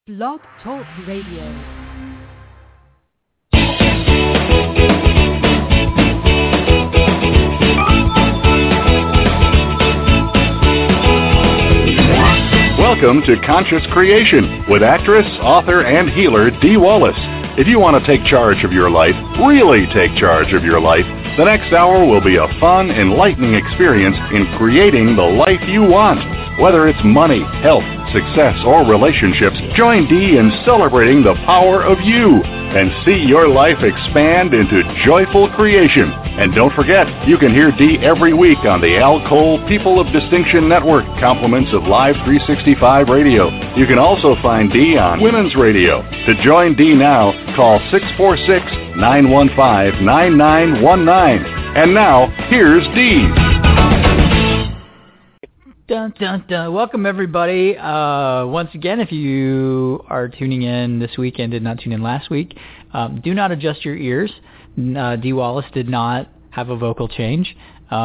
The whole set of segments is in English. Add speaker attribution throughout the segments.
Speaker 1: Blog Talk Radio.
Speaker 2: Welcome to Conscious Creation with actress, author, and healer Dee Wallace. If you want to take charge of your life, really take charge of your life, the next hour will be a fun, enlightening experience in creating the life you want. Whether it's money, health, success, or relationships, join Dee in celebrating the power of you and see your life expand into joyful creation. And don't forget, you can hear Dee every week on the Al Cole People of Distinction Network, compliments of Live 365 Radio. You can also find Dee on Women's Radio. To join Dee now, call 646-915-9919. And now, here's Dee.
Speaker 3: Dun, dun, dun. Welcome, everybody. Once again, if you are tuning in this week and did not tune in last week, do not adjust your ears. Dee Wallace did not have a vocal change,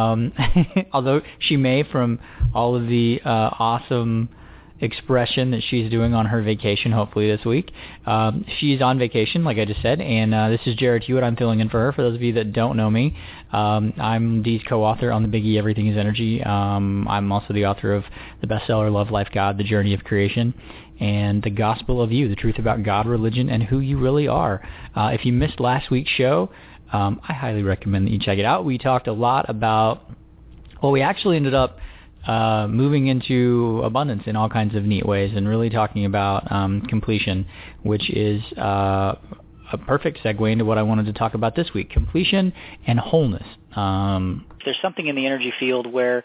Speaker 3: although she may from all of the awesome expression that she's doing on her vacation, hopefully this week. She's on vacation, like I just said, and this is Jared Hewitt. I'm filling in for her. For those of you that don't know me, I'm Dee's co-author on the Big E, Everything is Energy. I'm also the author of the bestseller Love, Life, God, The Journey of Creation, and The Gospel of You, the truth about God, religion, and who you really are. If you missed last week's show, I highly recommend that you check it out. We talked a lot about, well, we actually ended up moving into abundance in all kinds of neat ways and really talking about completion, which is a perfect segue into what I wanted to talk about this week, completion and wholeness.
Speaker 4: There's something in the energy field where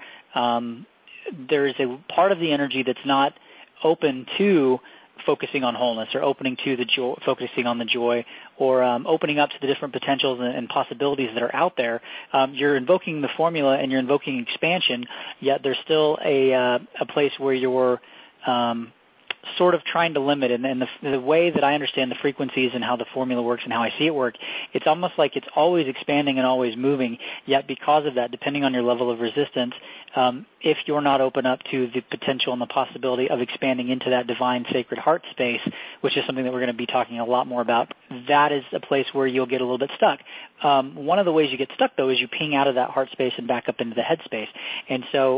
Speaker 4: there is a part of the energy that's not open to focusing on wholeness or opening to the joy, focusing on the joy, or opening up to the different potentials and possibilities that are out there. You're invoking the formula and you're invoking expansion, yet there's still a place where you're sort of trying to limit it. And the way that I understand the frequencies and how the formula works and how I see it work, it's almost like it's always expanding and always moving, yet because of that, depending on your level of resistance, if you're not open up to the potential and the possibility of expanding into that divine sacred heart space, which is something that we're going to be talking a lot more about, that is a place where you'll get a little bit stuck. One of the ways you get stuck, though, is you ping out of that heart space and back up into the head space. And so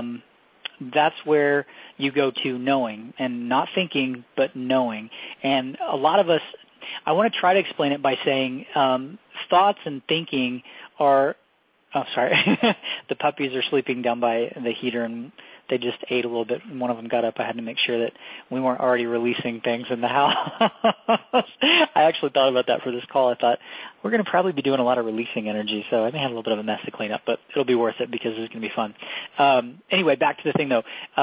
Speaker 4: that's where you go to knowing, and not thinking, but knowing. And a lot of us, I want to try to explain it by saying thoughts and thinking are, oh, sorry, the puppies are sleeping down by the heater, and they just ate a little bit, and one of them got up. I had to make sure that we weren't already releasing things in the house. I actually thought about that for this call. I thought, we're going to probably be doing a lot of releasing energy, so I may have a little bit of a mess to clean up, but it'll be worth it because it's going to be fun. Anyway, back to the thing, though.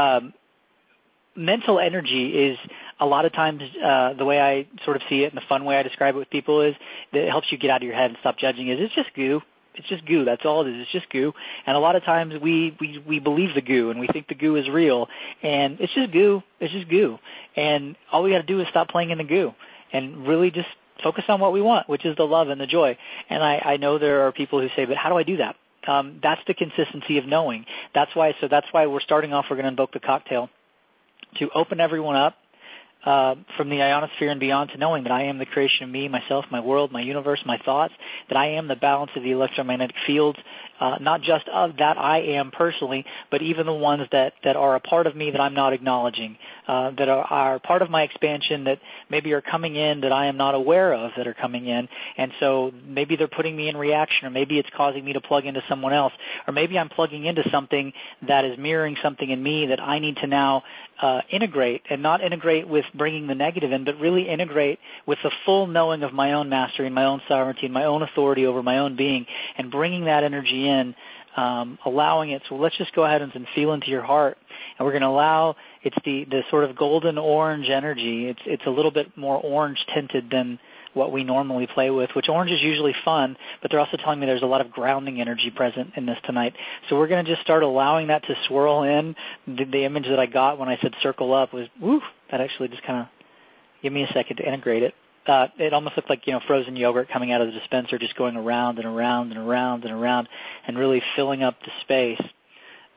Speaker 4: Mental energy is a lot of times the way I sort of see it, and the fun way I describe it with people is that it helps you get out of your head and stop judging. It's just goo. It's just goo. That's all it is. It's just goo. And a lot of times we believe the goo, and we think the goo is real. And it's just goo. It's just goo. And all we got to do is stop playing in the goo and really just focus on what we want, which is the love and the joy. And I know there are people who say, but how do I do that? That's the consistency of knowing. That's why we're starting off. We're going to invoke the cocktail to open everyone up from the ionosphere and beyond to knowing that I am the creation of me, myself, my world, my universe, my thoughts, that I am the balance of the electromagnetic fields, not just of that I am personally, but even the ones that are a part of me that I'm not acknowledging, that are part of my expansion that maybe are coming in that I am not aware of that are coming in. And so maybe they're putting me in reaction, or maybe it's causing me to plug into someone else, or maybe I'm plugging into something that is mirroring something in me that I need to now integrate, and not integrate with bringing the negative in, but really integrate with the full knowing of my own mastery and my own sovereignty and my own authority over my own being, and bringing that energy in, allowing it. So let's just go ahead and feel into your heart, and we're going to allow, it's the sort of golden orange energy. It's a little bit more orange tinted than what we normally play with, which orange is usually fun, but they're also telling me there's a lot of grounding energy present in this tonight. So we're going to just start allowing that to swirl in. The image that I got when I said circle up was, woo, that actually just kind of give me a second to integrate it. It almost looked like, frozen yogurt coming out of the dispenser, just going around and around and around and around and really filling up the space.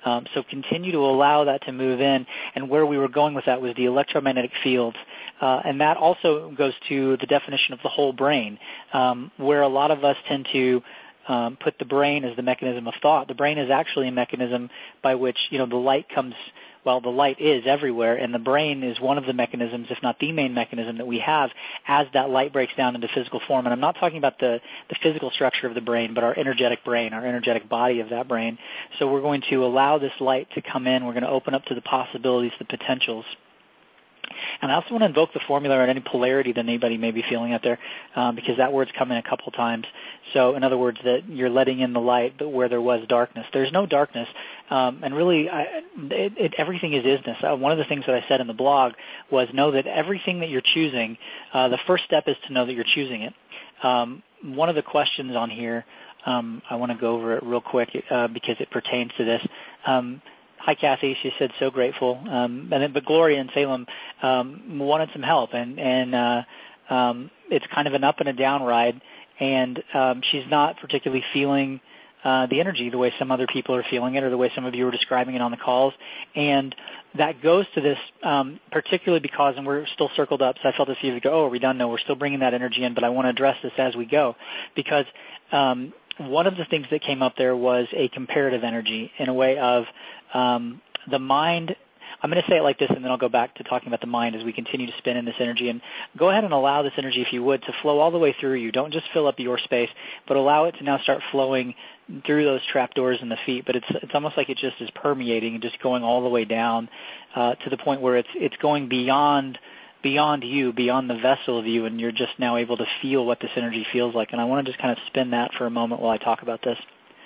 Speaker 4: So continue to allow that to move in. And where we were going with that was the electromagnetic fields. And that also goes to the definition of the whole brain, where a lot of us tend to put the brain as the mechanism of thought. The brain is actually a mechanism by which, the light comes. Well, the light is everywhere, and the brain is one of the mechanisms, if not the main mechanism that we have as that light breaks down into physical form. And I'm not talking about the physical structure of the brain, but our energetic brain, our energetic body of that brain. So we're going to allow this light to come in. We're going to open up to the possibilities, the potentials. And I also want to invoke the formula or any polarity that anybody may be feeling out there, because that word's come in a couple times. So in other words, that you're letting in the light, but where there was darkness. There's no darkness, and really everything is isness. One of the things that I said in the blog was know that everything that you're choosing, the first step is to know that you're choosing it. One of the questions on here, I want to go over it real quick because it pertains to this. Hi, Kathy. She said, so grateful. But Gloria in Salem wanted some help, and it's kind of an up and a down ride, and she's not particularly feeling the energy the way some other people are feeling it, or the way some of you were describing it on the calls. And that goes to this particularly because, and we're still circled up, so I felt this few ago, are we done? No, we're still bringing that energy in, but I want to address this as we go, because one of the things that came up there was a comparative energy in a way of the mind. I'm going to say it like this, and then I'll go back to talking about the mind as we continue to spin in this energy. And go ahead and allow this energy, if you would, to flow all the way through you. Don't just fill up your space, but allow it to now start flowing through those trapdoors in the feet. But it's almost like it just is permeating and just going all the way down to the point where it's going beyond you, beyond the vessel of you, and you're just now able to feel what this energy feels like. And I want to just kind of spin that for a moment while I talk about this.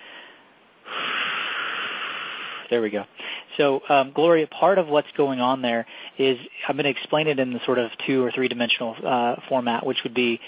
Speaker 4: There we go. So, Gloria, part of what's going on there is, I'm going to explain it in the sort of 2 or 3 dimensional format, which would be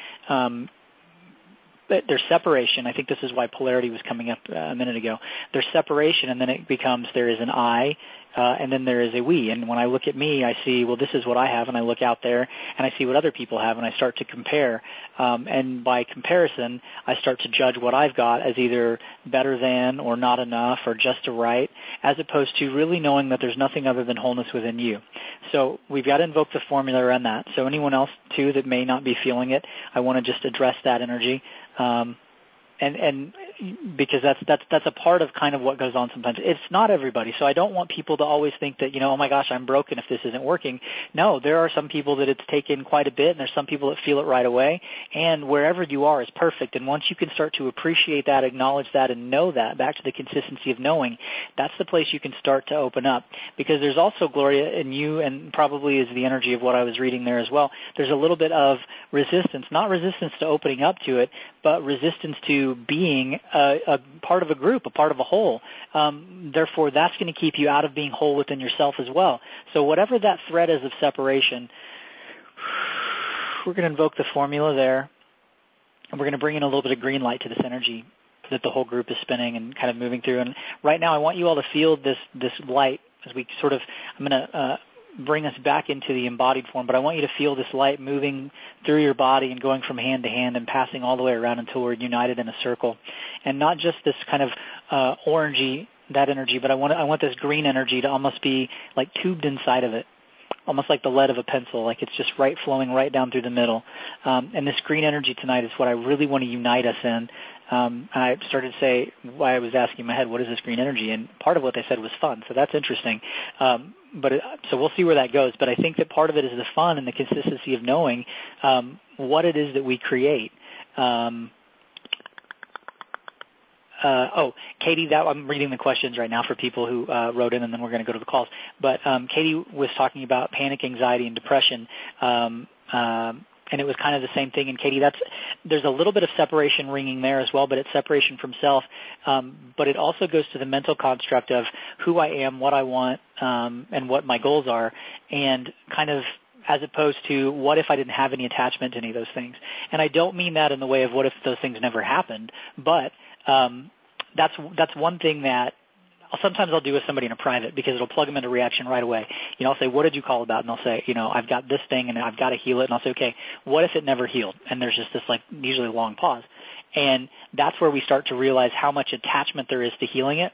Speaker 4: there's separation. I think this is why polarity was coming up a minute ago. There's separation, and then it becomes there is an I, and then there is a we. And when I look at me, I see, well, this is what I have, and I look out there, and I see what other people have, and I start to compare. And by comparison, I start to judge what I've got as either better than or not enough or just right, as opposed to really knowing that there's nothing other than wholeness within you. So we've got to invoke the formula around that. So anyone else, too, that may not be feeling it, I want to just address that energy. And because that's a part of kind of what goes on sometimes. It's not everybody, so I don't want people to always think that, oh my gosh, I'm broken if this isn't working. No, there are some people that it's taken quite a bit, and there's some people that feel it right away, and wherever you are is perfect. And once you can start to appreciate that, acknowledge that, and know that, back to the consistency of knowing, that's the place you can start to open up. Because there's also, Gloria, in you, and probably is the energy of what I was reading there as well, there's a little bit of resistance, not resistance to opening up to it, but resistance to being a part of a group, a part of a whole. Therefore, that's going to keep you out of being whole within yourself as well. So whatever that thread is of separation, we're going to invoke the formula there, and we're going to bring in a little bit of green light to this energy that the whole group is spinning and kind of moving through. And right now, I want you all to feel this light as we sort of, I'm going to bring us back into the embodied form, but I want you to feel this light moving through your body and going from hand to hand and passing all the way around until we're united in a circle. And not just this kind of orangey, that energy, but I want this green energy to almost be like tubed inside of it, almost like the lead of a pencil, like it's just right flowing right down through the middle. And this green energy tonight is what I really want to unite us in. I started to say, why I was asking in my head, what is this green energy? And part of what they said was fun, so that's interesting. So we'll see where that goes. But I think that part of it is the fun and the consistency of knowing what it is that we create. Katie, I'm reading the questions right now for people who wrote in, and then we're going to go to the calls. But Katie was talking about panic, anxiety, and depression. And it was kind of the same thing. And Katie, there's a little bit of separation ringing there as well, but it's separation from self. But it also goes to the mental construct of who I am, what I want, and what my goals are, and kind of as opposed to what if I didn't have any attachment to any of those things. And I don't mean that in the way of what if those things never happened, but that's one thing that sometimes I'll do with somebody in a private because it'll plug them into reaction right away. I'll say, what did you call about? And they'll say, I've got this thing and I've got to heal it. And I'll say, okay, what if it never healed? And there's just this usually long pause. And that's where we start to realize how much attachment there is to healing it.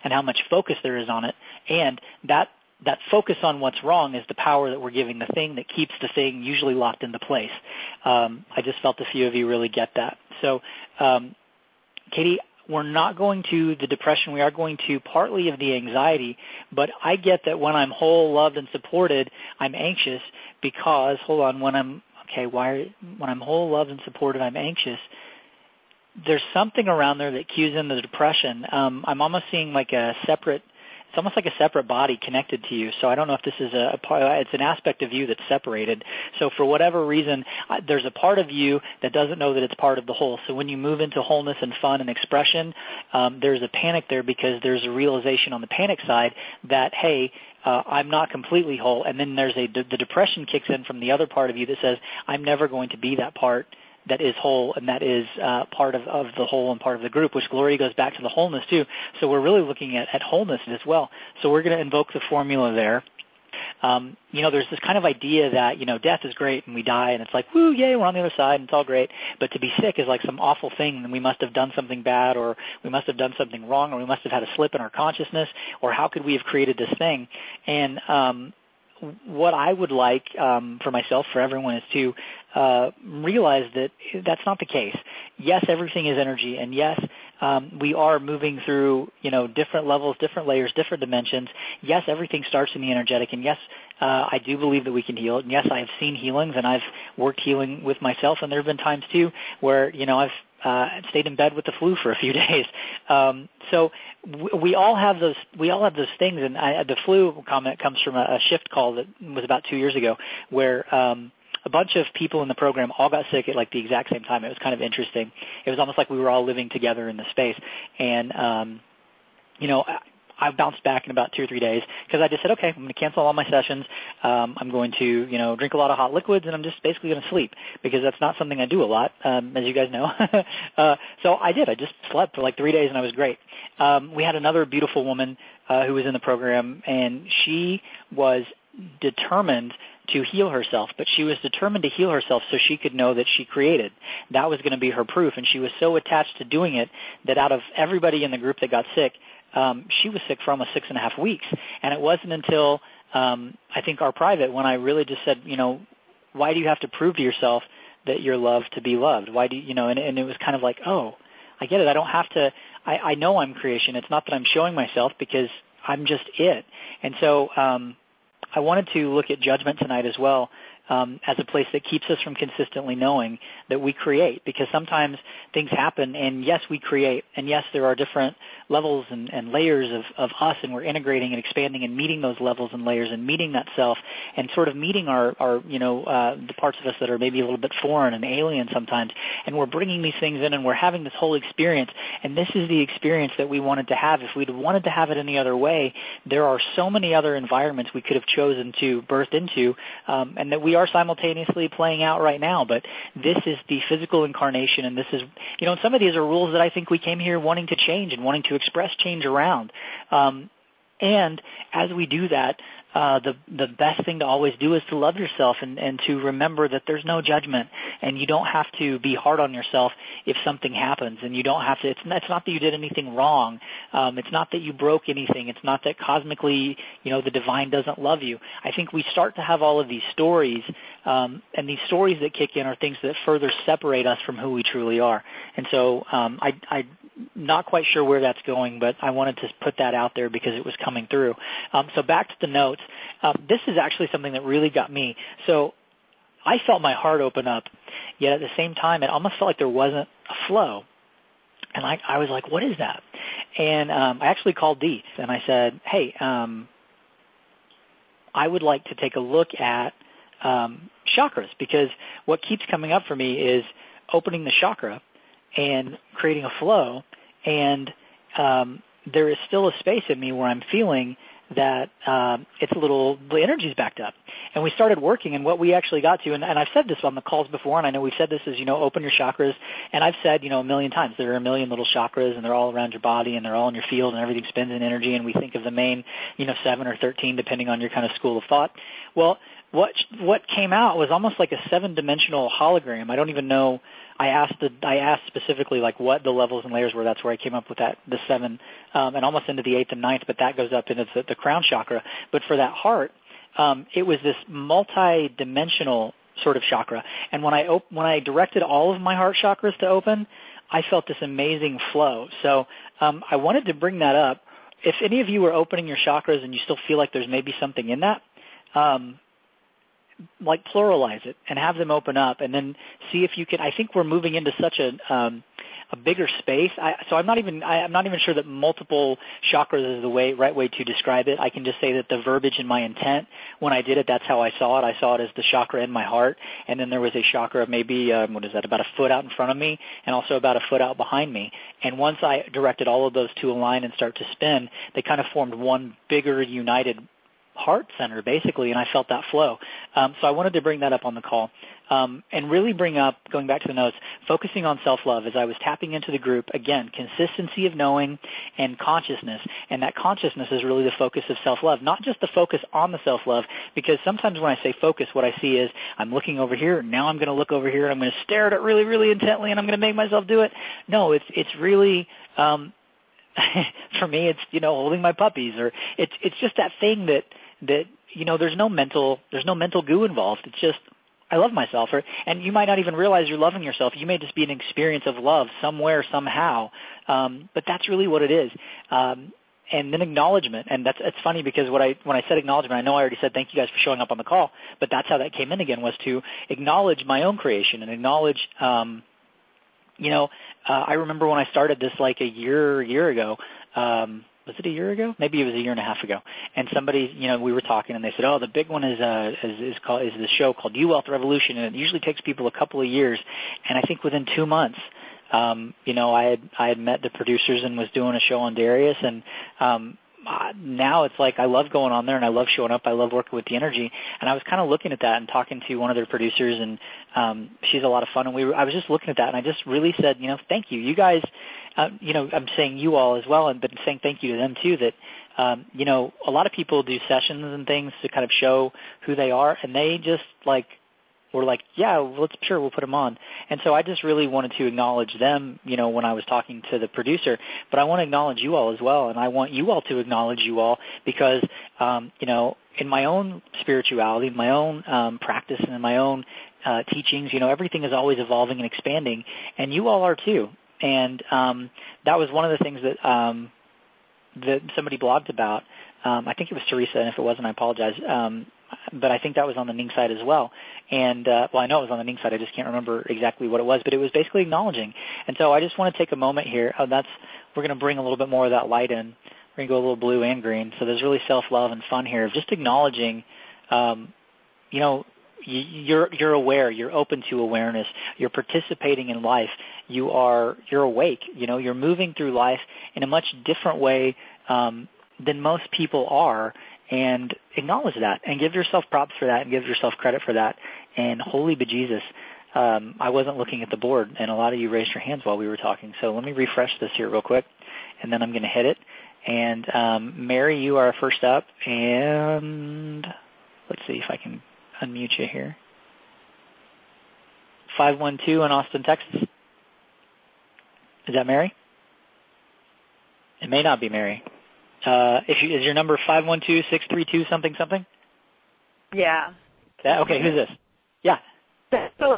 Speaker 4: and how much focus there is on it. And that focus on what's wrong is the power that we're giving the thing that keeps the thing usually locked into place. I just felt a few of you really get that. So, Katie, we're not going to the depression. We are going to partly of the anxiety, but I get that when I'm whole, loved, and supported, I'm anxious because, when I'm whole, loved, and supported, I'm anxious. There's something around there that cues in the depression. I'm almost seeing like it's almost like a separate body connected to you. So I don't know if this is it's an aspect of you that's separated. So for whatever reason, there's a part of you that doesn't know that it's part of the whole. So when you move into wholeness and fun and expression, there's a panic there because there's a realization on the panic side that, hey, I'm not completely whole. And then there's the depression kicks in from the other part of you that says, I'm never going to be that part that is whole, and that is part of the whole and part of the group, which Gloria goes back to the wholeness too. So we're really looking at wholeness as well. So we're going to invoke the formula there. There's this kind of idea that, death is great and we die and it's like, woo, yay, we're on the other side and it's all great. But to be sick is like some awful thing and we must have done something bad or we must have done something wrong or we must have had a slip in our consciousness or how could we have created this thing? And what I would like for myself, for everyone, is to realize that that's not the case. Yes, everything is energy, and yes, we are moving through, different levels, different layers, different dimensions. Yes, everything starts in the energetic, and yes, I do believe that we can heal. And yes, I have seen healings, and I've worked healing with myself, and there have been times too where, I've stayed in bed with the flu for a few days. So we all have those. We all have those things. And the flu comment comes from a shift call that was about 2 years ago, where a bunch of people in the program all got sick at like the exact same time. It was kind of interesting. It was almost like we were all living together in the space. And I bounced back in about 2 or 3 days because I just said, okay, I'm going to cancel all my sessions. I'm going to, drink a lot of hot liquids, and I'm just basically going to sleep because that's not something I do a lot, as you guys know. So I did. I just slept for like 3 days, and I was great. We had another beautiful woman who was in the program, and she was determined to heal herself, but she was determined to heal herself so she could know that she created. That was going to be her proof, and she was so attached to doing it that out of everybody in the group that got sick, she was sick for almost 6.5 weeks. And it wasn't until I think our private when I really just said, why do you have to prove to yourself that you're loved to be loved? Why do you, and it was kind of like, oh, I get it. I don't have to, I know I'm creation. It's not that I'm showing myself because I'm just it. And so I wanted to look at judgment tonight as well. As a place that keeps us from consistently knowing that we create, because sometimes things happen, and yes, we create, and yes, there are different levels and layers of us, and we're integrating and expanding and meeting those levels and layers and meeting that self and sort of meeting our the parts of us that are maybe a little bit foreign and alien sometimes, and we're bringing these things in and we're having this whole experience, and this is the experience that we wanted to have. If we'd wanted to have it any other way, there are so many other environments we could have chosen to birth into, and that we are simultaneously playing out right now, but this is the physical incarnation, and this is, and some of these are rules that I think we came here wanting to change and wanting to express change around. And as we do that, the best thing to always do is to love yourself and to remember that there's no judgment, and you don't have to be hard on yourself if something happens, and you don't have to, it's not that you did anything wrong. It's not that you broke anything. It's not that cosmically, the divine doesn't love you. I think we start to have all of these stories, and these stories that kick in are things that further separate us from who we truly are. And so I'm not quite sure where that's going, but I wanted to put that out there because it was coming through. So back to the notes. This is actually something that really got me. So I felt my heart open up, yet at the same time, it almost felt like there wasn't a flow. And I was like, what is that? And I actually called Dee, and I said, hey, I would like to take a look at chakras, because what keeps coming up for me is opening the chakra and creating a flow, and there is still a space in me where I'm feeling that the energy's backed up. And we started working, and what we actually got to, and I've said this on the calls before, and I know we've said this, is, open your chakras, and I've said, a million times, there are a million little chakras, and they're all around your body, and they're all in your field, and everything spins in energy, and we think of the main, 7 or 13, depending on your kind of school of thought. Well, what came out was almost like a 7-dimensional hologram. I don't even know. I asked specifically like what the levels and layers were. That's where I came up with the 7, and almost into the 8th and 9th. But that goes up into the crown chakra. But for that heart, it was this multi-dimensional sort of chakra. And when I directed all of my heart chakras to open, I felt this amazing flow. So I wanted to bring that up. If any of you are opening your chakras and you still feel like there's maybe something in that, like pluralize it and have them open up, and then see if you can. I think we're moving into such a bigger space. So I'm not even sure that multiple chakras is the right way to describe it. I can just say that the verbiage and my intent when I did it, that's how I saw it. I saw it as the chakra in my heart, and then there was a chakra maybe about a foot out in front of me, and also about a foot out behind me. And once I directed all of those to align and start to spin, they kind of formed one bigger united heart center, basically, and I felt that flow. So I wanted to bring that up on the call and really bring up, going back to the notes, focusing on self-love as I was tapping into the group. Again, consistency of knowing and consciousness, and that consciousness is really the focus of self-love, not just the focus on the self-love, because sometimes when I say focus, what I see is I'm looking over here, now I'm going to look over here, and I'm going to stare at it really, really intently, and I'm going to make myself do it. No, it's really for me, it's holding my puppies, or it's just that thing that there's no mental goo involved. It's just I love myself, and you might not even realize you're loving yourself. You may just be an experience of love somewhere, somehow, but that's really what it is. And then acknowledgement, and it's funny because when I said acknowledgement, I know I already said thank you guys for showing up on the call, but that's how that came in again, was to acknowledge my own creation and acknowledge. I remember when I started this like a year ago. Was it a year ago? Maybe it was a year and a half ago. And somebody, we were talking, and they said, "Oh, the big one is the show called You Wealth Revolution, and it usually takes people a couple of years." And I think within 2 months, I had met the producers and was doing a show on Darius, and now it's like I love going on there, and I love showing up. I love working with the energy. And I was kind of looking at that and talking to one of their producers, and she's a lot of fun. And I was just looking at that, and I just really said, thank you, you guys. I'm saying you all as well, but saying thank you to them too. That a lot of people do sessions and things to kind of show who they are, and they just were like, yeah, we'll put them on. And so I just really wanted to acknowledge them, when I was talking to the producer. But I want to acknowledge you all as well, and I want you all to acknowledge you all because, in my own spirituality, my own practice, and in my own teachings, everything is always evolving and expanding, and you all are too. And that was one of the things that that somebody blogged about. I think it was Teresa, and if it wasn't, I apologize. But I think that was on the Ning side as well. And, I know it was on the Ning side. I just can't remember exactly what it was. But it was basically acknowledging. And so I just want to take a moment here. We're going to bring a little bit more of that light in. We're going to go a little blue and green. So there's really self-love and fun here. Just acknowledging, you're aware, you're open to awareness, you're participating in life, you're awake, you're moving through life in a much different way than most people are, and acknowledge that and give yourself props for that and give yourself credit for that. And holy bejesus, I wasn't looking at the board, and a lot of you raised your hands while we were talking, so let me refresh this here real quick, and then I'm going to hit it. And Mary, you are first up, and let's see if I can unmute you here. 512 in Austin, Texas. Is that Mary? It may not be Mary. Is your number 512-632 something something?
Speaker 5: Yeah.
Speaker 4: Okay, who's this? Yeah. Oh,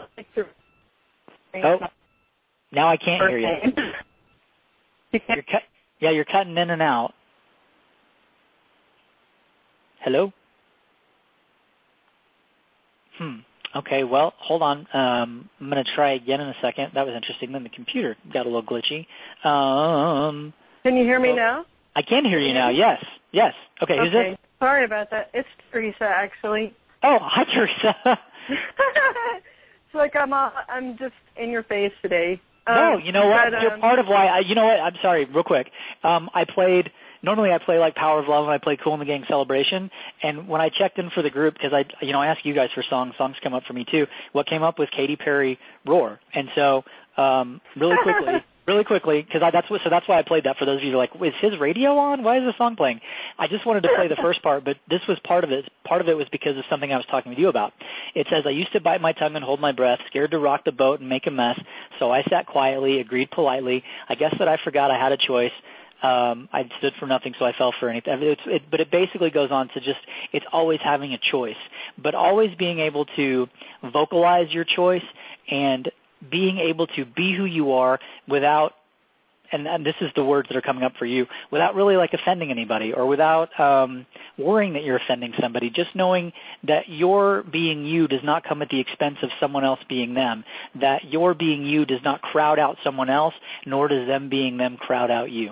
Speaker 4: now I can't hear you. You're cutting in and out. Hello? Okay, well, hold on. I'm going to try again in a second. That was interesting. Then the computer got a little glitchy.
Speaker 5: Can you hear me now?
Speaker 4: I can hear you now, yes. Okay, who's this?
Speaker 5: Sorry about that. It's Teresa, actually.
Speaker 4: Oh, hi, Teresa.
Speaker 5: It's like I'm just in your face today.
Speaker 4: No, you know what? You're part of why. I'm sorry, real quick. Normally I play like Power of Love and I play Cool in the Gang Celebration. And when I checked in for the group, because I ask you guys for songs come up for me too. What came up was Katy Perry Roar. And so really quickly, really quickly, because that's why I played that for those of you who are like, is his radio on? Why is the song playing? I just wanted to play the first part, but this was part of it. Part of it was because of something I was talking with you about. It says, I used to bite my tongue and hold my breath, scared to rock the boat and make a mess, so I sat quietly, agreed politely. I guess that I forgot I had a choice. I stood for nothing, so I fell for anything. But it basically goes on to just, it's always having a choice, but always being able to vocalize your choice and being able to be who you are without, and this is the words that are coming up for you, without really like offending anybody or without worrying that you're offending somebody, just knowing that your being you does not come at the expense of someone else being them, that your being you does not crowd out someone else, nor does them being them crowd out you.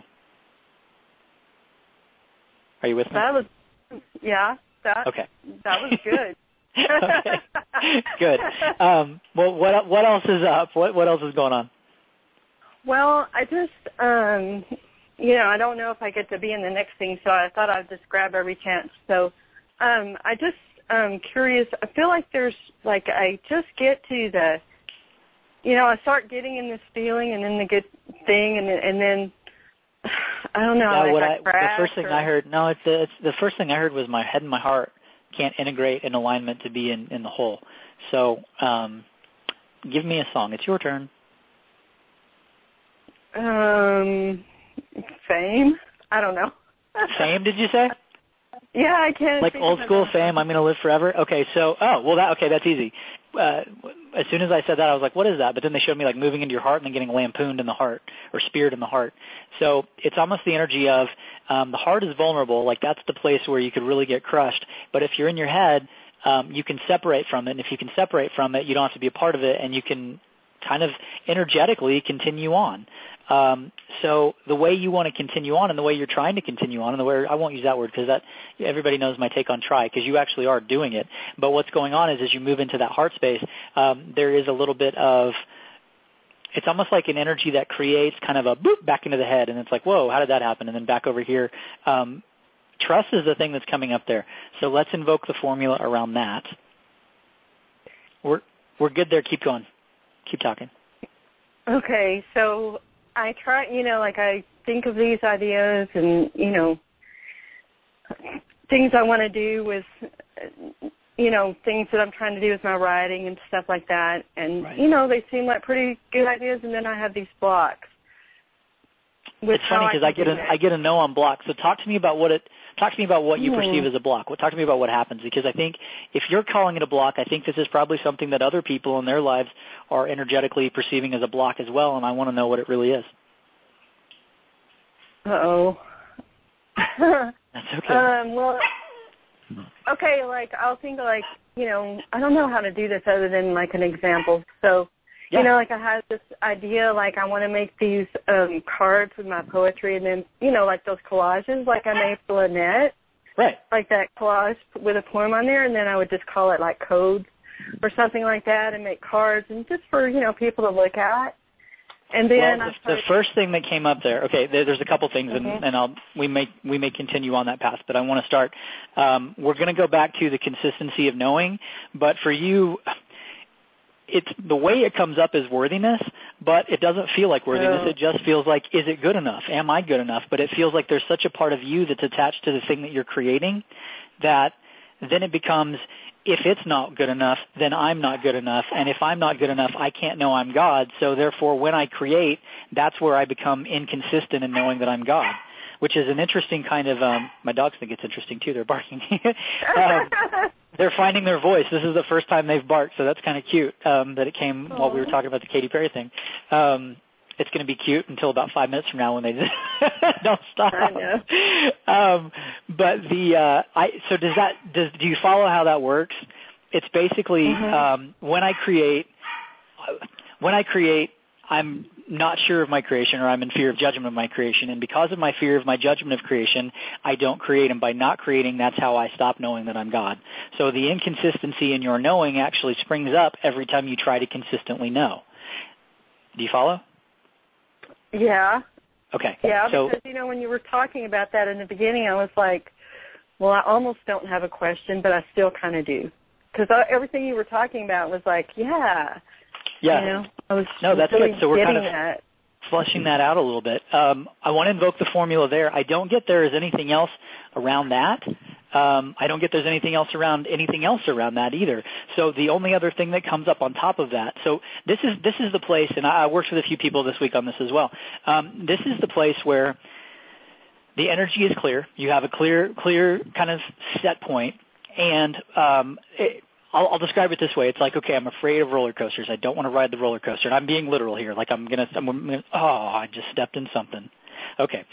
Speaker 4: Are you with me?
Speaker 5: Okay. That was good.
Speaker 4: Okay. Good. Well, what else is up? What else is going on?
Speaker 5: Well, I just, I don't know if I get to be in the next thing, so I thought I'd just grab every chance. So I just curious. I feel like there's, like, I just get to the, I start getting in this feeling and then the good thing, and then, I don't know.
Speaker 4: Yeah,
Speaker 5: like
Speaker 4: the first thing I heard, it's the first thing I heard was my head and my heart can't integrate in alignment to be in the whole. So give me a song. It's your turn.
Speaker 5: Fame? I don't know.
Speaker 4: Fame, did you say?
Speaker 5: Yeah, I can't.
Speaker 4: Like old school Fame, I'm going to live forever? Okay, so, that's easy. As soon as I said that, I was like, what is that? But then they showed me like moving into your heart and then getting lampooned in the heart or speared in the heart. So it's almost the energy of the heart is vulnerable. Like that's the place where you could really get crushed. But if you're in your head, you can separate from it. And if you can separate from it, you don't have to be a part of it, and you can kind of energetically continue on. So the way you want to continue on and the way you're trying to continue on, and the way, I won't use that word because everybody knows my take on try, because you actually are doing it. But what's going on is as you move into that heart space, there is a little bit of, it's almost like an energy that creates kind of a boop back into the head, and it's like, whoa, how did that happen? And then back over here. Trust is the thing that's coming up there. So let's invoke the formula around that. We're good there. Keep going. Keep talking.
Speaker 5: Okay, so I try, I think of these ideas and, things I want to do with, things that I'm trying to do with my writing and stuff like that. And,
Speaker 4: right.
Speaker 5: They seem like pretty good ideas, and then I have these blocks.
Speaker 4: It's funny because I get a no on blocks. So talk to me about what you perceive as a block. Talk to me about what happens, because I think if you're calling it a block, I think this is probably something that other people in their lives are energetically perceiving as a block as well, and I want to know what it really is.
Speaker 5: Uh-oh.
Speaker 4: That's okay.
Speaker 5: Okay, I'll think I don't know how to do this other than an example. So,
Speaker 4: yeah.
Speaker 5: I had this idea, I want to make these cards with my poetry, and then, those collages I made for Lynette.
Speaker 4: Right.
Speaker 5: Like that collage with a poem on there, and then I would just call it codes or something like that, and make cards, and just for, people to look at. And then
Speaker 4: the first thing that came up there, okay, there's a couple things, and we may continue on that path, but I want to start. We're going to go back to the consistency of knowing, but for you, it's the way it comes up is worthiness, but it doesn't feel like worthiness.
Speaker 5: No.
Speaker 4: It just feels like, is it good enough? Am I good enough? But it feels like there's such a part of you that's attached to the thing that you're creating that then it becomes, if it's not good enough, then I'm not good enough. And if I'm not good enough, I can't know I'm God. So therefore, when I create, that's where I become inconsistent in knowing that I'm God, which is an interesting kind of, my dogs think it's interesting too. They're barking. They're finding their voice. This is the first time they've barked, so that's kind of cute that it came while we were talking about the Katy Perry thing. It's going to be cute until about 5 minutes from now when they don't stop.
Speaker 5: I know.
Speaker 4: But so do you follow how that works? It's basically when I create, I'm not sure of my creation, or I'm in fear of judgment of my creation. And because of my fear of my judgment of creation, I don't create. And by not creating, that's how I stop knowing that I'm God. So the inconsistency in your knowing actually springs up every time you try to consistently know. Do you follow?
Speaker 5: Yeah.
Speaker 4: Okay.
Speaker 5: Yeah,
Speaker 4: so,
Speaker 5: because, when you were talking about that in the beginning, I was like, well, I almost don't have a question, but I still kind of do. Because everything you were talking about was like, yeah.
Speaker 4: Yeah.
Speaker 5: I was
Speaker 4: no, that's
Speaker 5: really
Speaker 4: good. So we're kind of
Speaker 5: that.
Speaker 4: fleshing that out a little bit. I want to invoke the formula there. I don't get there as anything else around that. I don't get there's anything else around that either. So the only other thing that comes up on top of that. So this is the place, and I worked with a few people this week on this as well. This is the place where the energy is clear. You have a clear kind of set point, and I'll describe it this way. It's like, okay, I'm afraid of roller coasters. I don't want to ride the roller coaster. And I'm being literal here. Like I'm gonna I just stepped in something. Okay.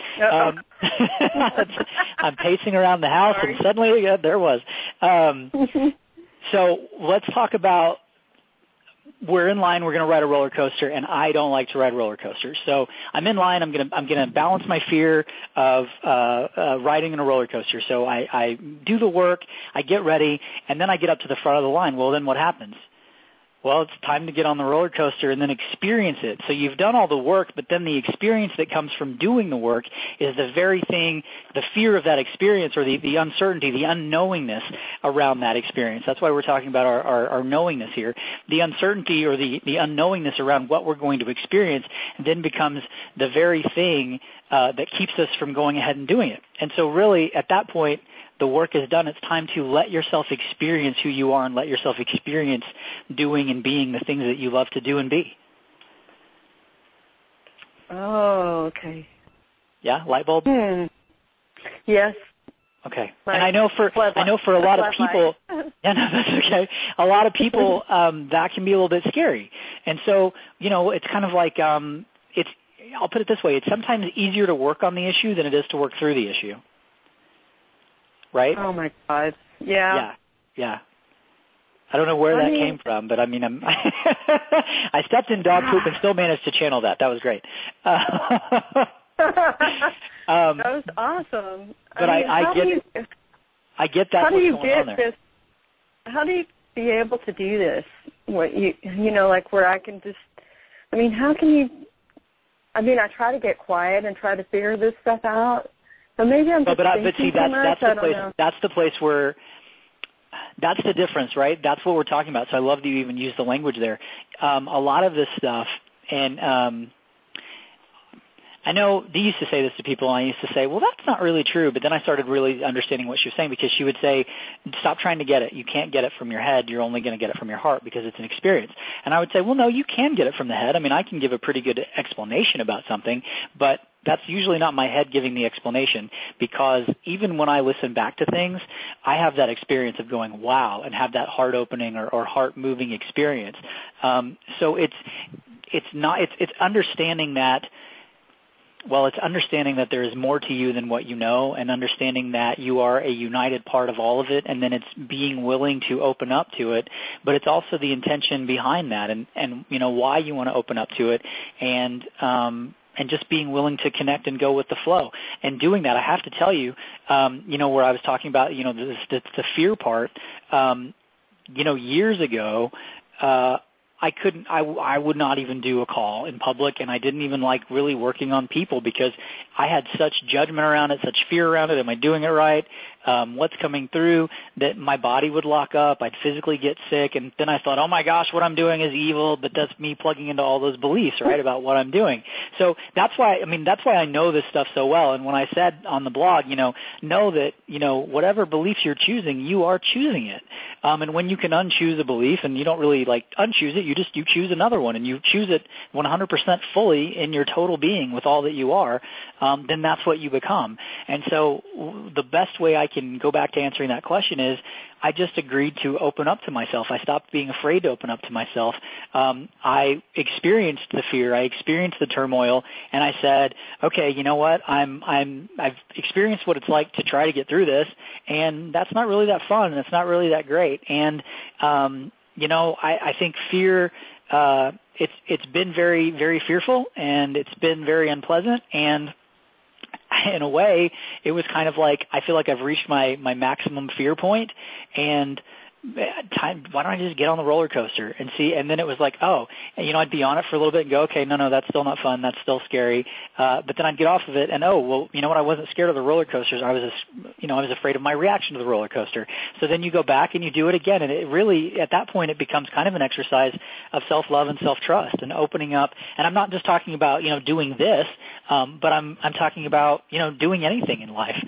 Speaker 4: I'm pacing around the house, and suddenly there was. So let's talk about, we're in line, we're going to ride a roller coaster, and I don't like to ride roller coasters. So I'm in line, I'm going to balance my fear of riding in a roller coaster. So I do the work, I get ready, and then I get up to the front of the line. Well, then what happens? Well, it's time to get on the roller coaster and then experience it. So you've done all the work, but then the experience that comes from doing the work is the very thing, the fear of that experience, or the uncertainty, the unknowingness around that experience. That's why we're talking about our knowingness here. The uncertainty or the unknowingness around what we're going to experience then becomes the very thing that keeps us from going ahead and doing it. And so really, at that point, the work is done. It's time to let yourself experience who you are and let yourself experience doing and being the things that you love to do and be.
Speaker 5: Oh, okay.
Speaker 4: Yeah, light bulb?
Speaker 5: Yes.
Speaker 4: Okay. And I know for a lot of people, yeah, no, that's okay. A lot of people, that can be a little bit scary. And so, it's kind of like, I'll put it this way. It's sometimes easier to work on the issue than it is to work through the issue. Right?
Speaker 5: Oh my God! Yeah.
Speaker 4: Yeah. I don't know where that came from, but I mean, I stepped in dog poop and still managed to channel that. That was great.
Speaker 5: That was awesome.
Speaker 4: But I get that.
Speaker 5: How do you
Speaker 4: get
Speaker 5: this? How do you be able to do this? What like where I can just? I mean, how can you? I mean, I try to get quiet and try to figure this stuff out. So maybe I'm just thinking too much.
Speaker 4: That's the place where, that's the difference, right? That's what we're talking about. So I love that you even use the language there. A lot of this stuff, and I know they used to say this to people, and I used to say, well, that's not really true. But then I started really understanding what she was saying, because she would say, stop trying to get it. You can't get it from your head. You're only going to get it from your heart, because it's an experience. And I would say, well, no, you can get it from the head. I mean, I can give a pretty good explanation about something, but that's usually not my head giving the explanation, because even when I listen back to things, I have that experience of going, wow, and have that heart-opening or heart-moving experience. So it's understanding that, well, it's understanding that there is more to you than what you know, and understanding that you are a united part of all of it, and then it's being willing to open up to it. But it's also the intention behind that, and why you want to open up to it, and just being willing to connect and go with the flow. And doing that, I have to tell you, where I was talking about, the fear part, years ago, I would not even do a call in public, and I didn't even like really working on people, because I had such judgment around it, such fear around it. Am I doing it right? What's coming through? That my body would lock up. I'd physically get sick. And then I thought, oh my gosh, what I'm doing is evil, but that's me plugging into all those beliefs, right, about what I'm doing. So that's why I know this stuff so well. And when I said on the blog, know that, whatever beliefs you're choosing, you are choosing it. And when you can unchoose a belief, and you don't really unchoose it, you choose another one, and you choose it 100% fully in your total being with all that you are, then that's what you become. And so the best way I can go back to answering that question is, I just agreed to open up to myself. I stopped being afraid to open up to myself. I experienced the fear. I experienced the turmoil, and I said, okay, you know what? I've experienced what it's like to try to get through this, and that's not really that fun, and it's not really that great. And I think fear, it's been very, very fearful, and it's been very unpleasant, and in a way, it was kind of like, I feel like I've reached my maximum fear point, and why don't I just get on the roller coaster and see? And then it was like, oh, and, I'd be on it for a little bit and go, okay, no, that's still not fun. That's still scary. But then I'd get off of it and, oh, well, you know what? I wasn't scared of the roller coasters. I was afraid of my reaction to the roller coaster. So then you go back and you do it again. And it really, at that point, it becomes kind of an exercise of self-love and self-trust and opening up. And I'm not just talking about, doing this, but I'm talking about, doing anything in life.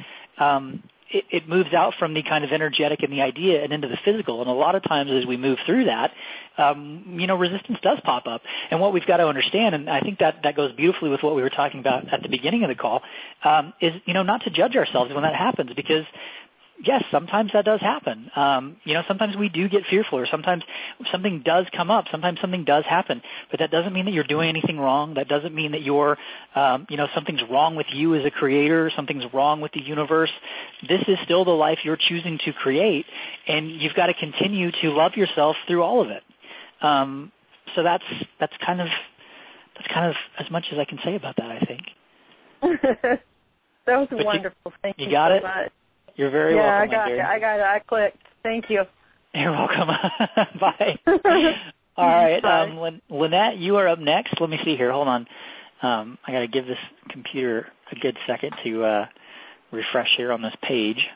Speaker 4: It moves out from the kind of energetic and the idea and into the physical. And a lot of times as we move through that, resistance does pop up. And what we've got to understand, and I think that goes beautifully with what we were talking about at the beginning of the call, is, not to judge ourselves when that happens, because yes, sometimes that does happen. Sometimes we do get fearful, or sometimes something does come up. Sometimes something does happen, but that doesn't mean that you're doing anything wrong. That doesn't mean that you're, something's wrong with you as a creator. Something's wrong with the universe. This is still the life you're choosing to create, and you've got to continue to love yourself through all of it. So that's kind of as much as I can say about that, I think.
Speaker 5: That was wonderful. Thank you.
Speaker 4: You got
Speaker 5: so
Speaker 4: it?
Speaker 5: much.
Speaker 4: You're very welcome.
Speaker 5: Yeah, I got it. I clicked. Thank you.
Speaker 4: You're welcome. Bye. All right. Lynette, you are up next. Let me see here. Hold on. I got to give this computer a good second to refresh here on this page,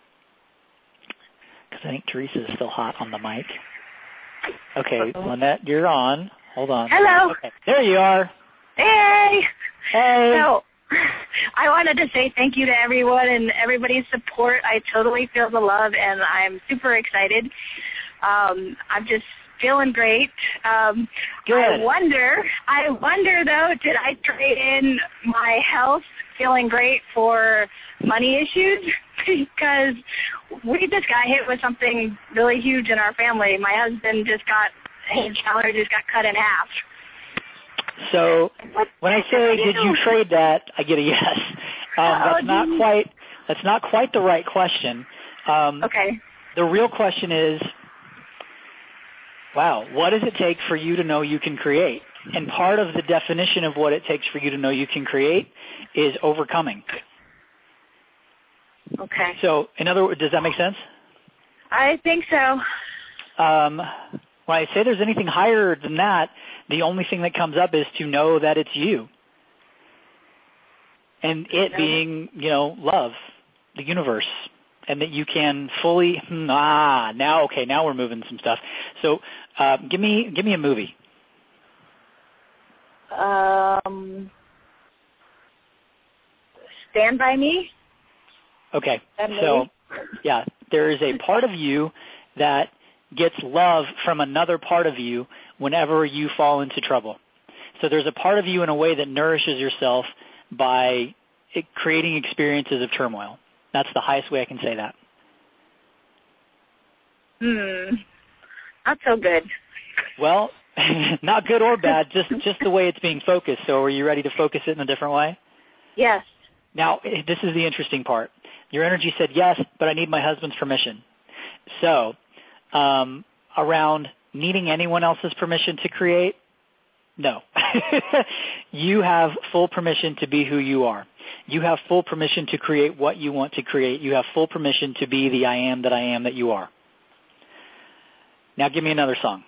Speaker 4: because I think Teresa is still hot on the mic. Okay, Lynette, you're on. Hold on.
Speaker 6: Hello.
Speaker 4: Okay, there you are.
Speaker 6: Hey.
Speaker 4: Hey.
Speaker 6: So, I wanted to say thank you to everyone and everybody's support. I totally feel the love, and I'm super excited. I'm just feeling great.
Speaker 4: Good.
Speaker 6: I wonder though, did I trade in my health, feeling great, for money issues? Because we just got hit with something really huge in our family. My husband his salary just got cut in half.
Speaker 4: So when I say, did you trade that, I get a yes. That's not quite the right question.
Speaker 6: Okay.
Speaker 4: The real question is, wow, what does it take for you to know you can create? And part of the definition of what it takes for you to know you can create is overcoming.
Speaker 6: Okay.
Speaker 4: So, in other words, does that make sense?
Speaker 6: I think so.
Speaker 4: When I say there's anything higher than that, the only thing that comes up is to know that it's you. And it being, love, the universe, and that you can fully, now we're moving some stuff. So give me a movie.
Speaker 6: Stand By Me.
Speaker 4: Okay. So, yeah, there is a part of you that gets love from another part of you whenever you fall into trouble. So there's a part of you in a way that nourishes yourself by creating experiences of turmoil. That's the highest way I can say that.
Speaker 6: Not so good.
Speaker 4: Well, not good or bad, just the way it's being focused. So are you ready to focus it in a different way?
Speaker 6: Yes.
Speaker 4: Now, this is the interesting part. Your energy said yes, but I need my husband's permission. So around needing anyone else's permission to create, no. You have full permission to be who you are. You have full permission to create what you want to create. You have full permission to be the I am that you are. Now give me another song.